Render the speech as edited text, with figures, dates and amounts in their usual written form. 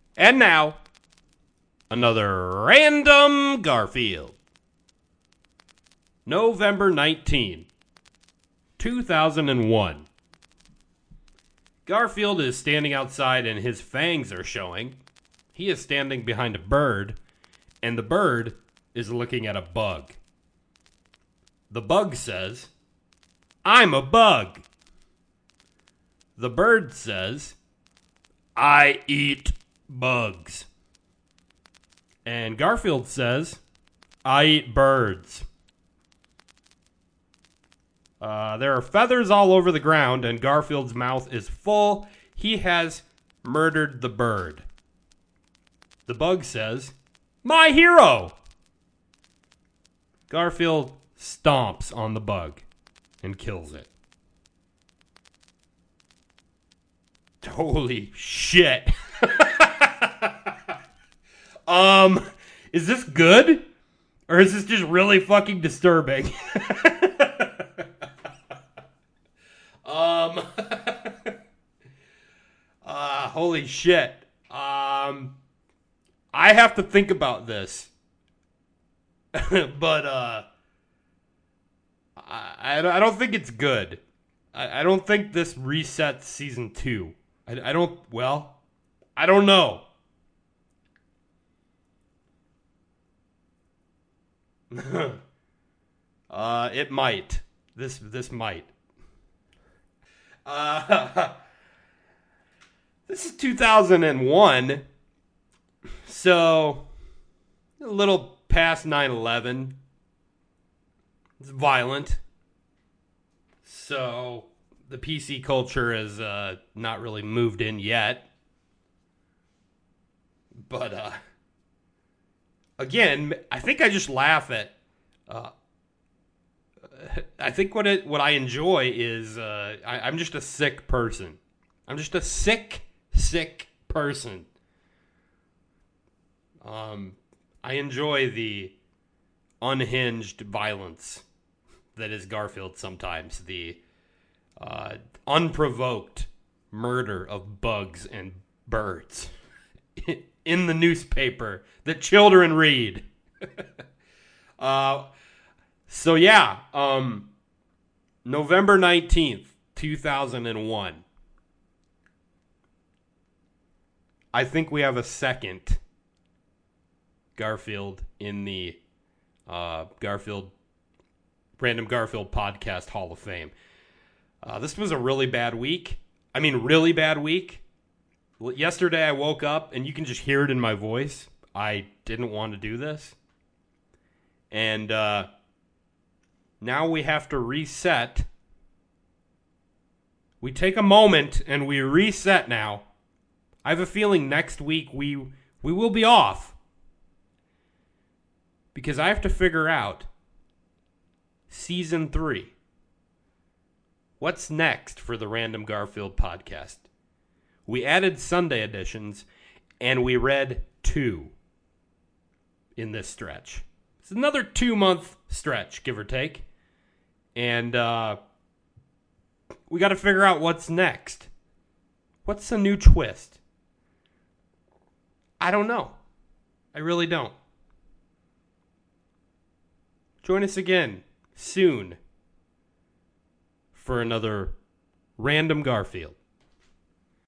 And now, another Random Garfield. November 19, 2001. Garfield is standing outside and his fangs are showing. He is standing behind a bird, and the bird is looking at a bug. The bug says, "I'm a bug." The bird says, "I eat bugs." And Garfield says, "I eat birds." There are feathers all over the ground, and Garfield's mouth is full. He has murdered the bird. The bug says, "My hero!" Garfield stomps on the bug and kills it. Holy shit. Is this good? Or is this just really fucking disturbing? Holy shit. I have to think about this. But, I don't think it's good. I don't think this resets season 2. I don't know. It might. This might. This is 2001, so a little past 9/11. It's violent, so the PC culture has not really moved in yet. But again, I think I just laugh at. I think what I enjoy is I'm just a sick person. I'm just a sick person. I enjoy the unhinged violence that is Garfield sometimes. The unprovoked murder of bugs and birds in the newspaper that children read. So yeah, November 19th, 2001. I think we have a second Garfield in the Random Garfield Podcast Hall of Fame. This was a really bad week. Really bad week. Yesterday I woke up, and you can just hear it in my voice. I didn't want to do this. And now we have to reset. We take a moment and we reset now. I have a feeling next week we will be off. Because I have to figure out season 3. What's next for the Random Garfield podcast? We added Sunday editions and we read 2 in this stretch. It's another 2-month stretch, give or take. And we got to figure out what's next. What's the new twist? I don't know. I really don't. Join us again soon for another Random Garfield.